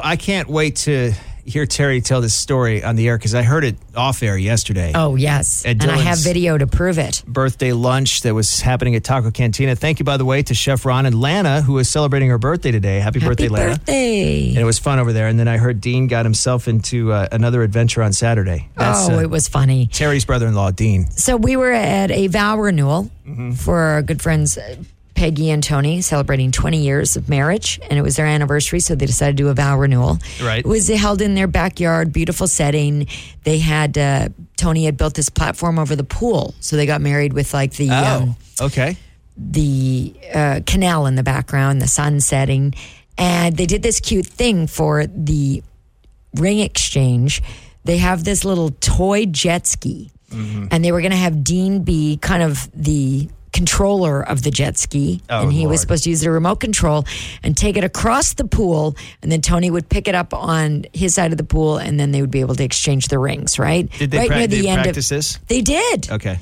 I can't wait to hear Terry tell this story on the air because I heard it off air yesterday. Oh, yes. And I have video to prove it. Birthday lunch that was happening at Taco Cantina. Thank you, by the way, to Chef Ron and Lana, who is celebrating her birthday today. Happy birthday, Lana. Happy birthday. And it was fun over there. And then I heard Dean got himself into another adventure on Saturday. It was funny. Terry's brother-in-law, Dean. So we were at a vow renewal for our good friends Peggy and Tony, celebrating 20 years of marriage, and it was their anniversary, so they decided to do a vow renewal. Right. It was held in their backyard, beautiful setting. They had, Tony had built this platform over the pool, so they got married with like the canal in the background, the sun setting, and they did this cute thing for the ring exchange. They have this little toy jet ski, and they were going to have Dean be kind of the controller of the jet ski, and he was supposed to use the remote control and take it across the pool, and then Tony would pick it up on his side of the pool, and then they would be able to exchange the rings, right? Did they practice this? They did. Okay.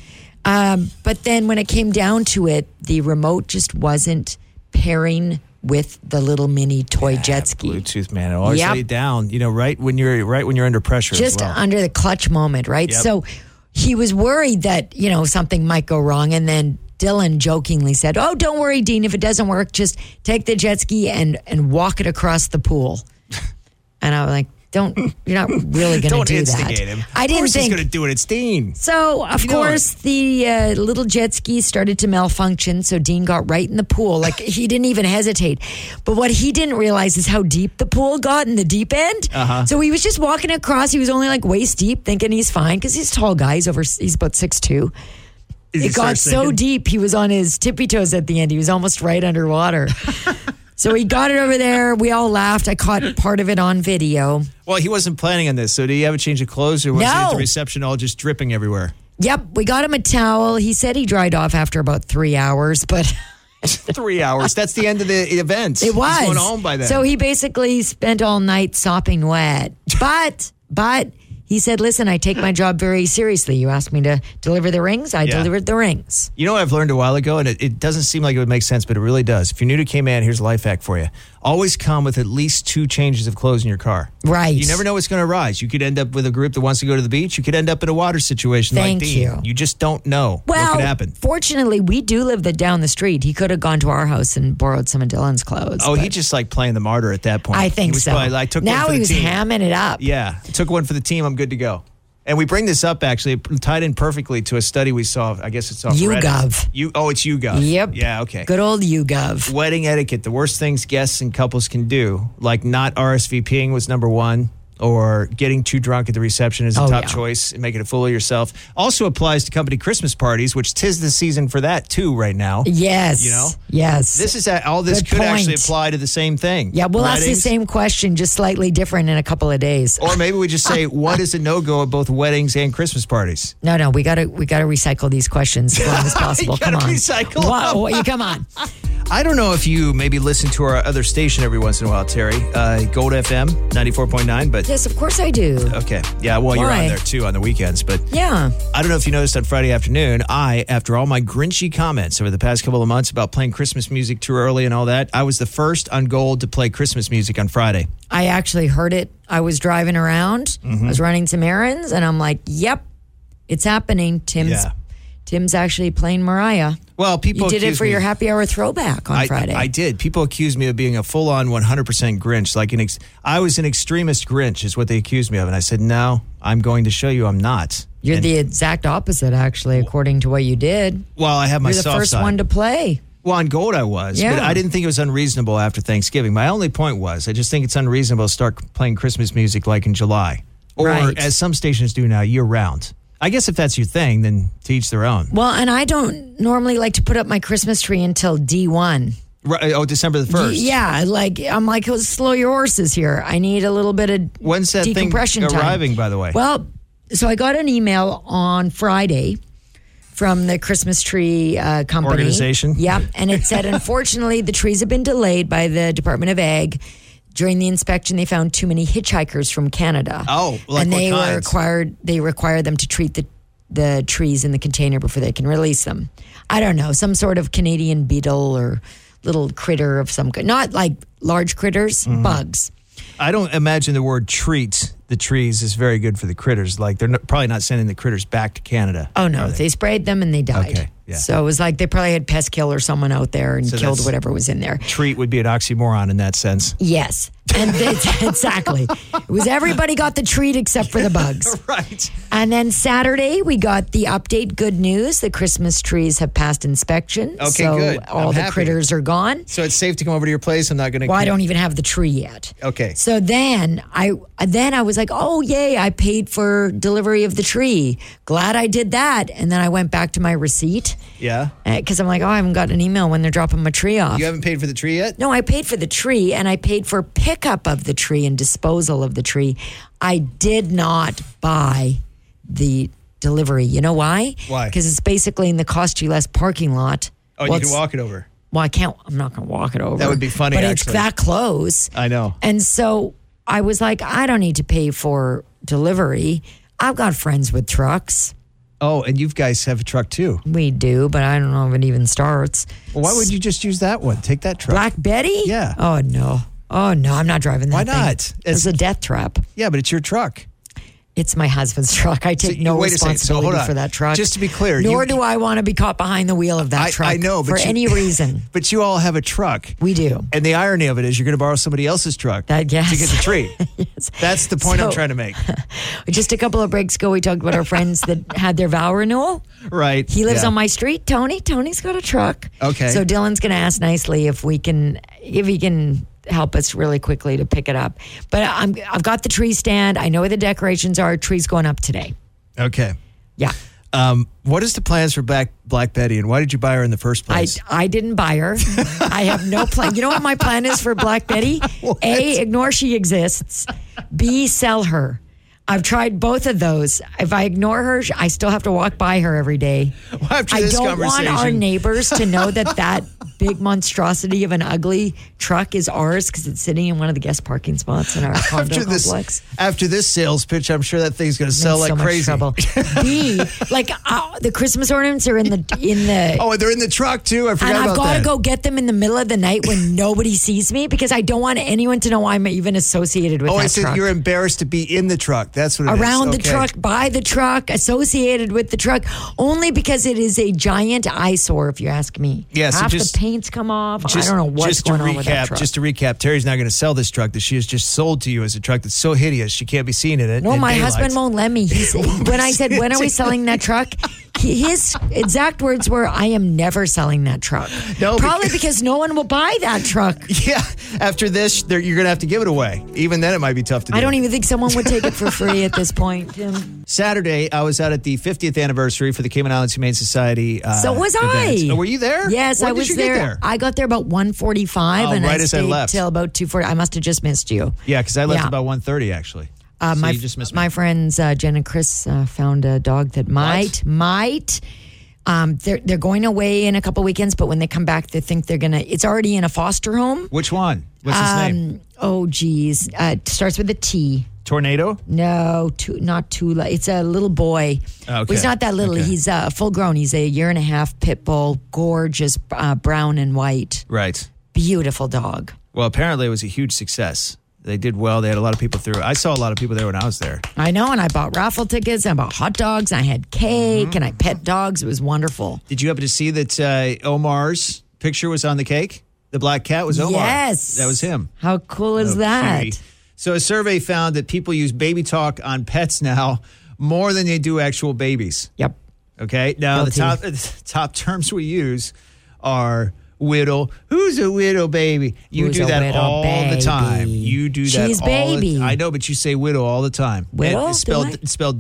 But then when it came down to it, the remote just wasn't pairing with the little mini toy jet ski. Bluetooth, man. It always lay it down, right when you're under pressure. Just under the clutch moment, right? Yep. So he was worried that, something might go wrong, and then Dylan jokingly said, "Oh, don't worry, Dean. If it doesn't work, just take the jet ski and walk it across the pool." And I was like, you're not really going to do that. Don't instigate him. I didn't think he's going to do it. It's Dean. So, of course, the little jet ski started to malfunction. So Dean got right in the pool. Like, he didn't even hesitate. But what he didn't realize is how deep the pool got in the deep end. So he was just walking across. He was only like waist deep, thinking he's fine because he's a tall guy. He's about 6'2". It got so deep, he was on his tippy toes at the end. He was almost right underwater. So he got it over there. We all laughed. I caught part of it on video. Well, he wasn't planning on this. So did he have a change of clothes, or was he at the reception all just dripping everywhere? Yep. We got him a towel. He said he dried off after about 3 hours, but 3 hours. That's the end of the event. It was. He's going home by then. So he basically spent all night sopping wet. But he said, "Listen, I take my job very seriously. You asked me to deliver the rings. I delivered the rings." You know what I've learned a while ago, and it doesn't seem like it would make sense, but it really does. If you're new to K-Man, here's a life hack for you. Always come with at least 2 changes of clothes in your car. Right. You never know what's going to arise. You could end up with a group that wants to go to the beach. You could end up in a water situation like Dean. You just don't know what could happen. Fortunately, we do live down the street. He could have gone to our house and borrowed some of Dylan's clothes. Oh, he just like playing the martyr at that point. I think so. Now he was hamming it up. Yeah. Took one for the team. I'm good to go. And we bring this up, actually, it tied in perfectly to a study we saw. I guess it's off YouGov. It's YouGov. Yep. Yeah, okay. Good old YouGov. Wedding etiquette, the worst things guests and couples can do, like not RSVPing was number 1, or getting too drunk at the reception is a top choice, and making a fool of yourself. Also applies to company Christmas parties, which 'tis the season for that, too, right now. Yes. Yes. This is all this could actually apply to the same thing. Yeah, we'll ask the same question, just slightly different in a couple of days. Or maybe we just say, what is a no-go at both weddings and Christmas parties? No, we gotta recycle these questions as long as possible. Come on. Recycle. Come on. I don't know if you maybe listen to our other station every once in a while, Terry. Gold FM 94.9, but yes, of course I do. Okay. Yeah, well, you're on there too on the weekends, but yeah. I don't know if you noticed on Friday afternoon, after all my grinchy comments over the past couple of months about playing Christmas music too early and all that, I was the first on Gold to play Christmas music on Friday. I actually heard it. I was driving around. I was running some errands, and I'm like, yep, it's happening. Tim's actually playing Mariah. Well, people did it for your happy hour throwback on Friday. I did. People accused me of being a full-on 100% Grinch. Like I was an extremist Grinch is what they accused me of. And I said, no, I'm going to show you I'm not. You're the exact opposite, actually, according to what you did. Well, I have my soft side. You're the first one to play. Well, on Gold I was, but I didn't think it was unreasonable after Thanksgiving. My only point was I just think it's unreasonable to start playing Christmas music like in July. Or as some stations do now, year-round. I guess if that's your thing, then to each their own. Well, and I don't normally like to put up my Christmas tree until D1. Right. Oh, December the 1st. Yeah, I'm like, slow your horses here. I need a little bit of When's that decompression thing arriving, by the way? Well, so I got an email on Friday from the Christmas tree company. Organization. Yeah, and it said, unfortunately, the trees have been delayed by the Department of Ag. During the inspection, they found too many hitchhikers from Canada. Oh, like and they required them to treat the trees in the container before they can release them. I don't know, some sort of Canadian beetle or little critter of some kind. Not like large critters, bugs. I don't imagine the word treat the trees is very good for the critters. Like they're probably not sending the critters back to Canada. Oh, no. They sprayed them and they died. Okay, yeah. So it was like they probably had pest killer someone out there and killed whatever was in there. Treat would be an oxymoron in that sense. Yes. And exactly. It was everybody got the treat except for the bugs. Right. And then Saturday, we got the update. Good news. The Christmas trees have passed inspection. Okay, so good. All the critters are gone. So it's safe to come over to your place. I'm not going to... Well, I don't even have the tree yet. Okay. So then I was like, oh, yay, I paid for delivery of the tree. Glad I did that. And then I went back to my receipt. Yeah. Because I'm like, oh, I haven't got an email when they're dropping my tree off. You haven't paid for the tree yet? No, I paid for the tree and I paid for pickup of the tree and disposal of the tree. I did not buy the delivery. You know why? Why? Because it's basically in the cost you less parking lot. Oh, you can walk it over. Well, I'm not going to walk it over. That would be funny, but actually. It's that close. I know. And so I was like, I don't need to pay for delivery. I've got friends with trucks. Oh, and you guys have a truck too. We do, but I don't know if it even starts. Well, why would you just use that one? Take that truck. Black Betty? Yeah. Oh, no. Oh, no, I'm not driving that Why thing. not? It's a death trap. Yeah, but it's your truck. It's my husband's truck. I take no responsibility for that truck. Just to be clear. Nor do I want to be caught behind the wheel of that truck. I know, but for any reason. But you all have a truck. We do. And the irony of it is you're going to borrow somebody else's truck to get the tree. Yes. That's the point I'm trying to make. Just a couple of breaks ago, we talked about our friends that had their vow renewal. Right. He lives on my street, Tony. Tony's got a truck. Okay. So Dylan's going to ask nicely if he can help us really quickly to pick it up. But I've got the tree stand. I know where the decorations are. Tree's going up today. Okay. Yeah. What is the plans for Black Betty, and why did you buy her in the first place? I didn't buy her. I have no plan. You know what my plan is for Black Betty? A, ignore she exists. B, sell her. I've tried both of those. If I ignore her, I still have to walk by her every day. Well, after I this don't want conversation- our neighbors to know that big monstrosity of an ugly truck is ours because it's sitting in one of the guest parking spots in our condo complex. After this sales pitch, I'm sure that thing's going to sell like so crazy. Much trouble. B, the Christmas ornaments are in the. Oh, they're in the truck too. I forgot about that. And I've got to go get them in the middle of the night when nobody sees me because I don't want anyone to know I'm even associated with that truck. Oh, you're embarrassed to be in the truck. That's what it is. Around the truck, by the truck, associated with the truck, only because it is a giant eyesore, if you ask me. Yeah, so half the paint's come off. I don't know what's going on with that truck. Just to recap, Terry's not going to sell this truck that she has just sold to you as a truck that's so hideous she can't be seen in it. No, my husband won't let me. When I said, when are we selling that truck? His exact words were, I am never selling that truck. No, probably because no one will buy that truck. Yeah. After this, you're going to have to give it away. Even then, it might be tough to do. I don't even think someone would take it for free at this point, Tim. Saturday, I was out at the 50th anniversary for the Cayman Islands Humane Society. So was event. I. Oh, were you there? Yes, I was there. I got there about 1:45 and right I as I stayed left. till about 2:40. I must have just missed you. Yeah, because I left about 1:30 actually. So you just missed me. My friends Jen and Chris found a dog that might. They're going away in a couple weekends, but when they come back, they think they're gonna. It's already in a foster home. Which one? What's his name? Oh, geez, it starts with a T. Tornado? No, not Tula. It's a little boy. Okay. Well, he's not that little. Okay. He's full grown. He's a 1.5 pit bull, gorgeous, brown and white. Right. Beautiful dog. Well, apparently it was a huge success. They did well. They had a lot of people through. I saw a lot of people there when I was there. I know, and I bought raffle tickets, and I bought hot dogs, and I had cake, and I pet dogs. It was wonderful. Did you happen to see that Omar's picture was on the cake? The black cat was Omar. Yes. That was him. How cool is that? Cutie. So a survey found that people use baby talk on pets now more than they do actual babies. Yep. Okay. Now, the top terms we use are widow. Who's a widow baby? You do that all the time. You do that She's all baby. I know, but you say widow all the time. Widow? It's spelled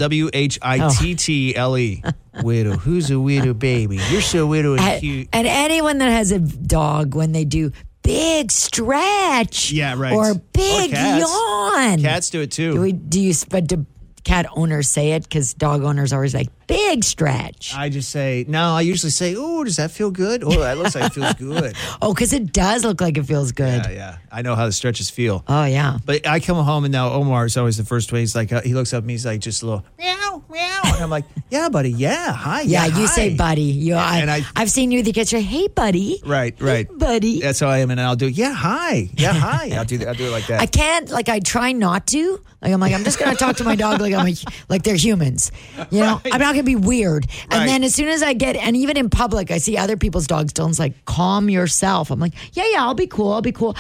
W-H-I-T-T-L-E. Widow. Who's a widow baby? You're so widow and cute. And anyone that has a dog, when they do big stretch, yeah, right, or big yawn, cats do it too. Do cat owners say it? Because dog owners are always like, big stretch. I just say, no, I usually say, oh, does that feel good? Oh, that looks like it feels good. Oh, because it does look like it feels good. Yeah. I know how the stretches feel. Oh, yeah. But I come home and now Omar is always the first one. He's like, he looks up at me, he's like, just a little, meow, meow. And I'm like, yeah, buddy, yeah, hi. Yeah, you hi. say buddy. I've seen you the kids say, hey, buddy. Right. Hey, buddy. That's how I am. And I'll do, yeah, hi. I'll do it like that. I can't, I try not to. I'm just going to talk to my dog like they're humans. You know, right. I'm not going to be weird. And right. then as soon as and even in public, I see other people's dogs, Dylan's like, calm yourself. I'm like, yeah, I'll be cool.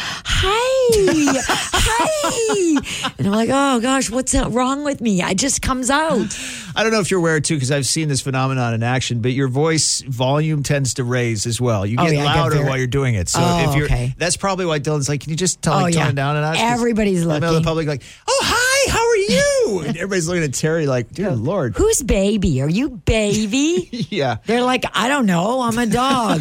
Hi. Hi. And I'm like, oh gosh, what's wrong with me? It just comes out. I don't know if you're aware too, because I've seen this phenomenon in action, but your voice volume tends to raise as well. You get louder while you're doing it. So if you're, that's probably why Dylan's like, can you just tone it down a notch? Everybody's looking. The public like, oh, hi, how are you? And everybody's looking at Terry like, dear Lord. Who's baby? Are you baby? Yeah. They're like, I don't know. I'm a dog.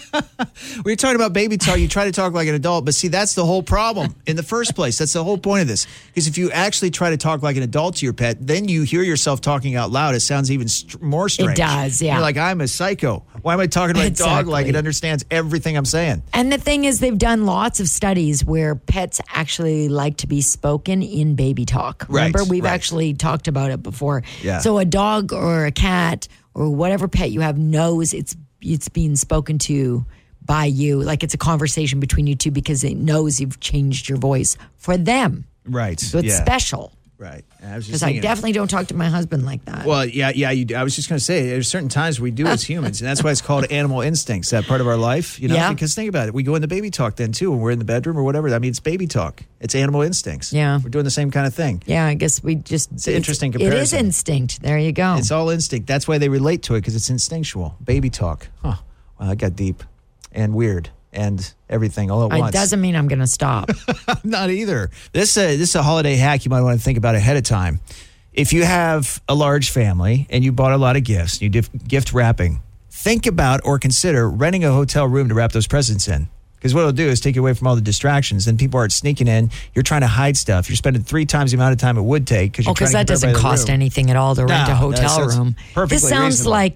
When you're talking about baby talk, you try to talk like an adult, but see, that's the whole problem in the first place. That's the whole point of this. Because if you actually try to talk like an adult to your pet, then you hear yourself talking out loud. It sounds even more strange. It does, yeah. You're like, I'm a psycho. Why am I talking to my dog like it understands everything I'm saying? And the thing is, they've done lots of studies where pets actually like to be spoken in baby talk. Remember, we've actually talked about it before. Yeah. So a dog or a cat or whatever pet you have knows it's being spoken to by you. Like it's a conversation between you two because it knows you've changed your voice for them. Right. So it's special. Right. Because I definitely don't talk to my husband like that. Well, yeah, you do. I was just going to say, there's certain times we do as humans, and that's why it's called animal instincts, that part of our life, you know? Yeah. Because think about it. We go into baby talk then, too, when we're in the bedroom or whatever. That means baby talk. It's animal instincts. Yeah. We're doing the same kind of thing. Yeah, I guess we just... It's an interesting comparison. It is instinct. There you go. It's all instinct. That's why they relate to it, because it's instinctual. Baby talk. Huh. Well, that got deep and weird. And everything all at once. It doesn't mean I'm going to stop. Not either. This is a holiday hack you might want to think about ahead of time. If you have a large family and you bought a lot of gifts, you gift wrapping, think about or consider renting a hotel room to wrap those presents in. Because what it'll do is take you away from all the distractions. Then people aren't sneaking in. You're trying to hide stuff. You're spending 3 times the amount of time it would take. Because that doesn't cost anything at all to rent a hotel room. Perfectly this sounds reasonable. Like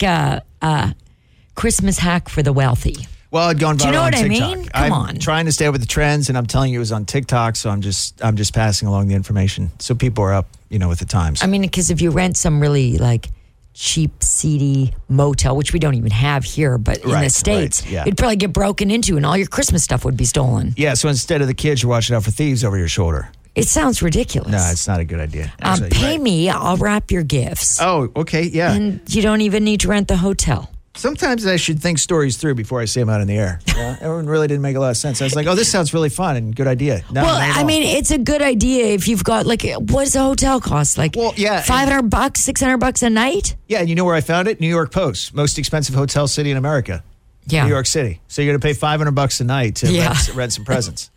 a Christmas hack for the wealthy. Well, I'd gone viral. Do you know on what TikTok. I mean? Come on. I'm trying to stay up with the trends, and I'm telling you it was on TikTok, so I'm just passing along the information. So people are up, with the times. I mean, because if you rent some really cheap, seedy motel, which we don't even have here, but in the States, it'd probably get broken into and all your Christmas stuff would be stolen. Yeah, so instead of the kids, you're watching out for thieves over your shoulder. It sounds ridiculous. No, it's not a good idea. Actually, pay me, I'll wrap your gifts. Oh, okay, yeah. And you don't even need to rent the hotel. Sometimes I should think stories through before I say them out in the air. Yeah? Everyone really didn't make a lot of sense. I was like, oh, this sounds really fun and good idea. No, well, I mean, it's a good idea if you've got, what does a hotel cost? $500, $600 a night? Yeah, and you know where I found it? New York Post. Most expensive hotel city in America. Yeah. New York City. So you're going to pay $500 a night to rent some presents.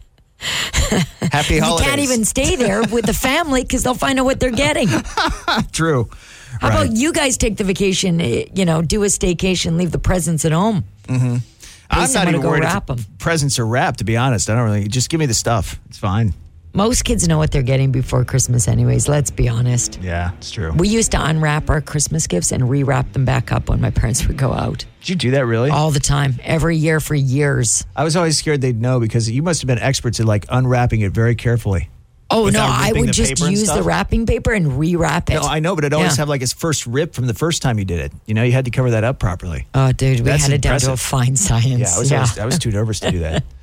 Happy holidays. You can't even stay there with the family because they'll find out what they're getting. True. How about you guys take the vacation, do a staycation, leave the presents at home? Mm-hmm. I'm not even worried if presents are wrapped, to be honest. I don't really, just give me the stuff. It's fine. Most kids know what they're getting before Christmas anyways, let's be honest. Yeah, it's true. We used to unwrap our Christmas gifts and rewrap them back up when my parents would go out. Did you do that really? All the time, every year for years. I was always scared they'd know because you must have been experts at unwrapping it very carefully. Oh, no, I would just use the wrapping paper and rewrap it. No, I know, but it'd always have its first rip from the first time you did it. You had to cover that up properly. Oh, dude, we had it down to a fine science. Yeah, I was too nervous to do that.